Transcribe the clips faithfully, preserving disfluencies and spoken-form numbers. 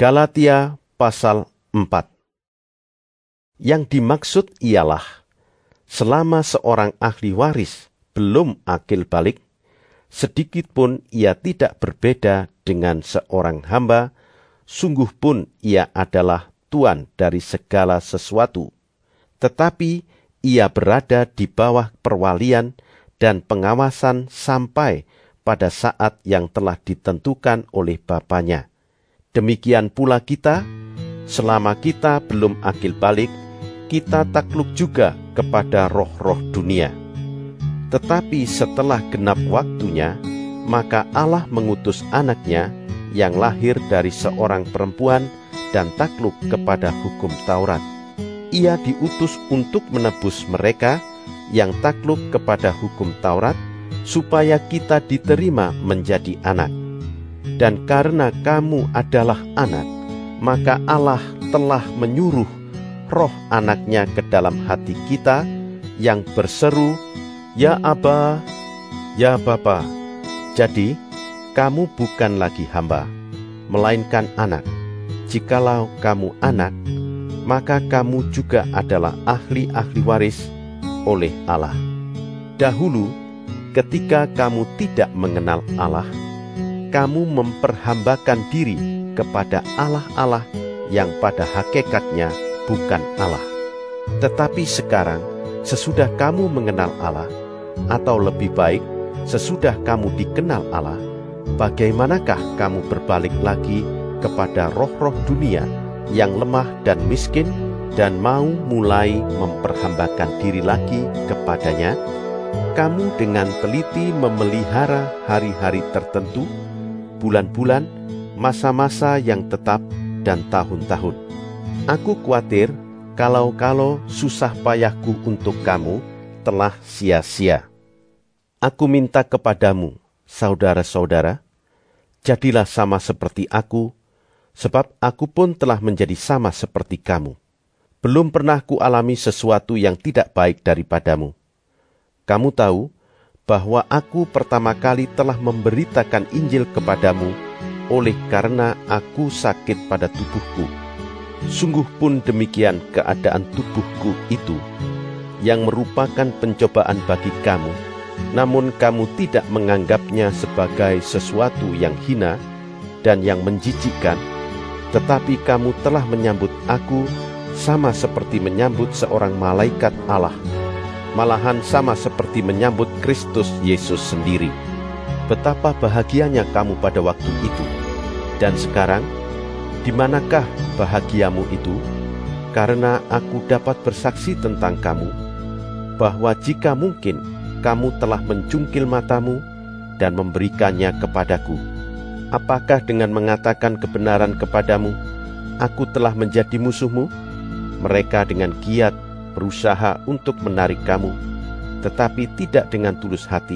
Galatia pasal empat. Yang dimaksud ialah, selama seorang ahli waris belum akil balik, sedikitpun ia tidak berbeda dengan seorang hamba, sungguh pun ia adalah tuan dari segala sesuatu. Tetapi ia berada di bawah perwalian dan pengawasan sampai pada saat yang telah ditentukan oleh Bapanya. Demikian pula kita, selama kita belum akil balik, kita takluk juga kepada roh-roh dunia. Tetapi setelah genap waktunya, maka Allah mengutus anaknya yang lahir dari seorang perempuan dan takluk kepada hukum Taurat. Ia diutus untuk menebus mereka yang takluk kepada hukum Taurat, supaya kita diterima menjadi anak. Dan karena kamu adalah anak, maka Allah telah menyuruh roh anaknya ke dalam hati kita yang berseru, "Ya Aba, ya Bapa." Jadi, kamu bukan lagi hamba, melainkan anak. Jikalau kamu anak, maka kamu juga adalah ahli-ahli waris oleh Allah. Dahulu, ketika kamu tidak mengenal Allah, kamu memperhambakan diri kepada Allah-Allah yang pada hakikatnya bukan Allah. Tetapi sekarang, sesudah kamu mengenal Allah, atau lebih baik, sesudah kamu dikenal Allah, bagaimanakah kamu berbalik lagi kepada roh-roh dunia yang lemah dan miskin, dan mau mulai memperhambakan diri lagi kepadanya? Kamu dengan teliti memelihara hari-hari tertentu, bulan-bulan, masa-masa yang tetap, dan tahun-tahun. Aku khawatir kalau-kalau susah payahku untuk kamu telah sia-sia. Aku minta kepadamu, saudara-saudara, jadilah sama seperti aku, sebab aku pun telah menjadi sama seperti kamu. Belum pernah kualami sesuatu yang tidak baik daripadamu. Kamu tahu bahwa aku pertama kali telah memberitakan Injil kepadamu oleh karena aku sakit pada tubuhku. Sungguh pun demikian keadaan tubuhku itu, yang merupakan pencobaan bagi kamu, namun kamu tidak menganggapnya sebagai sesuatu yang hina dan yang menjijikkan, tetapi kamu telah menyambut aku sama seperti menyambut seorang malaikat Allah, malahan sama seperti menyambut Kristus Yesus sendiri. Betapa bahagianya kamu pada waktu itu. Dan sekarang, di manakah bahagiamu itu? Karena aku dapat bersaksi tentang kamu, bahwa jika mungkin kamu telah mencungkil matamu dan memberikannya kepadaku. Apakah dengan mengatakan kebenaran kepadamu, aku telah menjadi musuhmu? Mereka dengan giat berusaha untuk menarik kamu, tetapi tidak dengan tulus hati,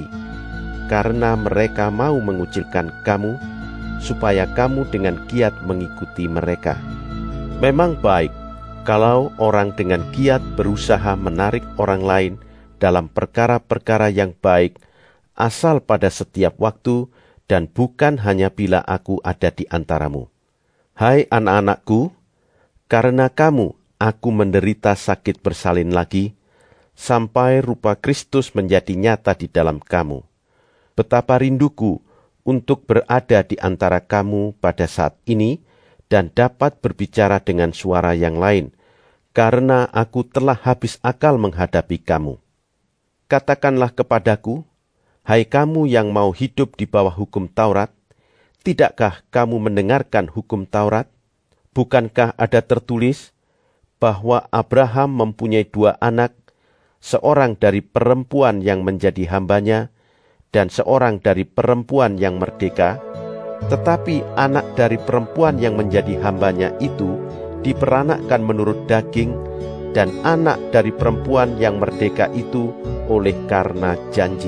karena mereka mau mengucilkan kamu, supaya kamu dengan giat mengikuti mereka. Memang baik kalau orang dengan giat berusaha menarik orang lain dalam perkara-perkara yang baik, asal pada setiap waktu dan bukan hanya bila aku ada di antaramu. Hai anak-anakku, karena kamu aku menderita sakit bersalin lagi, sampai rupa Kristus menjadi nyata di dalam kamu. Betapa rinduku untuk berada di antara kamu pada saat ini, dan dapat berbicara dengan suara yang lain, karena aku telah habis akal menghadapi kamu. Katakanlah kepadaku, hai kamu yang mau hidup di bawah hukum Taurat, tidakkah kamu mendengarkan hukum Taurat? Bukankah ada tertulis bahwa Abraham mempunyai dua anak, seorang dari perempuan yang menjadi hambanya, dan seorang dari perempuan yang merdeka? Tetapi anak dari perempuan yang menjadi hambanya itu diperanakkan menurut daging, dan anak dari perempuan yang merdeka itu oleh karena janji.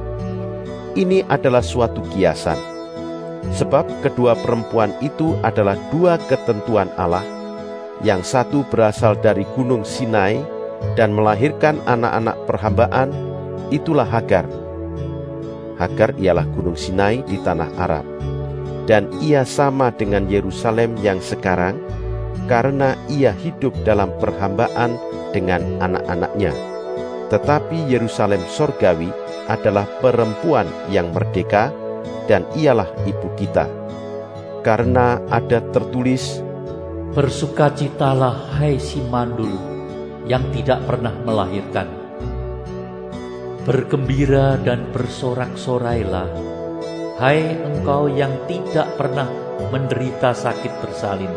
Ini adalah suatu kiasan, sebab kedua perempuan itu adalah dua ketentuan Allah. Yang satu berasal dari gunung Sinai dan melahirkan anak-anak perhambaan, itulah Hagar. Hagar ialah gunung Sinai di tanah Arab. dan ia sama dengan Yerusalem yang sekarang, karena ia hidup dalam perhambaan dengan anak-anaknya. Tetapi Yerusalem sorgawi adalah perempuan yang merdeka, dan ialah ibu kita. Karena ada tertulis, bersukacitalah hai si mandul yang tidak pernah melahirkan. Bergembira dan bersorak-sorailah, hai engkau yang tidak pernah menderita sakit bersalin.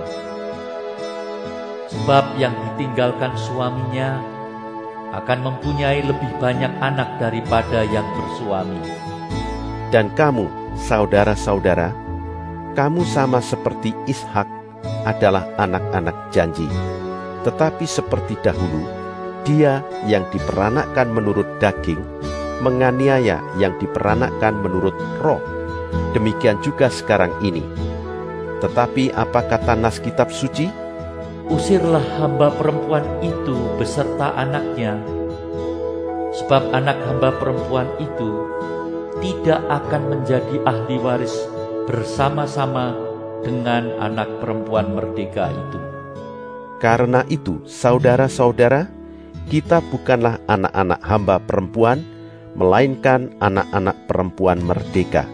Sebab yang ditinggalkan suaminya akan mempunyai lebih banyak anak daripada yang bersuami. Dan kamu, saudara-saudara, kamu sama seperti Ishak adalah anak-anak janji. Tetapi seperti dahulu, dia yang diperanakkan menurut daging menganiaya yang diperanakkan menurut roh. Demikian juga sekarang ini. Tetapi apa kata nas kitab suci? Usirlah hamba perempuan itu beserta anaknya, sebab anak hamba perempuan itu tidak akan menjadi ahli waris bersama-sama dengan anak perempuan merdeka itu. Karena itu, saudara-saudara, kita bukanlah anak-anak hamba perempuan, melainkan anak-anak perempuan merdeka.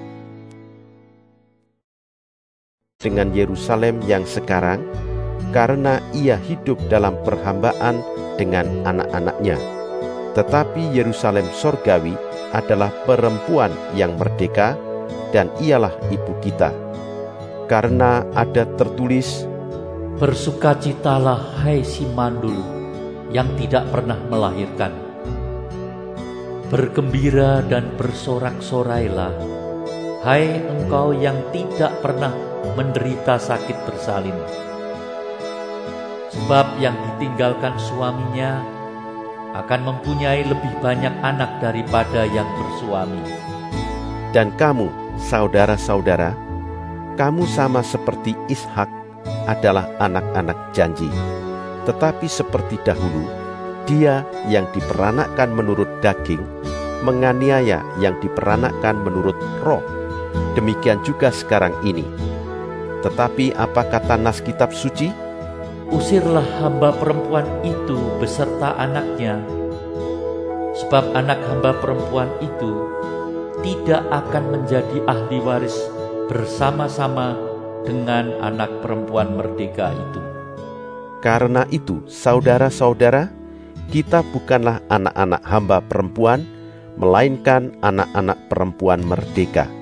Dengan Yerusalem yang sekarang, karena ia hidup dalam perhambaan dengan anak-anaknya. Tetapi Yerusalem sorgawi adalah perempuan yang merdeka, dan ialah ibu kita. Karena ada tertulis, bersukacitalah hai si mandul yang tidak pernah melahirkan. Bergembira dan bersorak-sorailah, hai engkau yang tidak pernah menderita sakit bersalin. Sebab yang ditinggalkan suaminya akan mempunyai lebih banyak anak daripada yang bersuami. Dan kamu, saudara-saudara, kamu sama seperti Ishak adalah anak-anak janji. Tetapi seperti dahulu, dia yang diperanakkan menurut daging menganiaya yang diperanakkan menurut roh. Demikian juga sekarang ini. Tetapi apa kata nas kitab suci? Usirlah hamba perempuan itu beserta anaknya, sebab anak hamba perempuan itu tidak akan menjadi ahli waris bersama-sama dengan anak perempuan merdeka itu. Karena itu, saudara-saudara, kita bukanlah anak-anak hamba perempuan, melainkan anak-anak perempuan merdeka.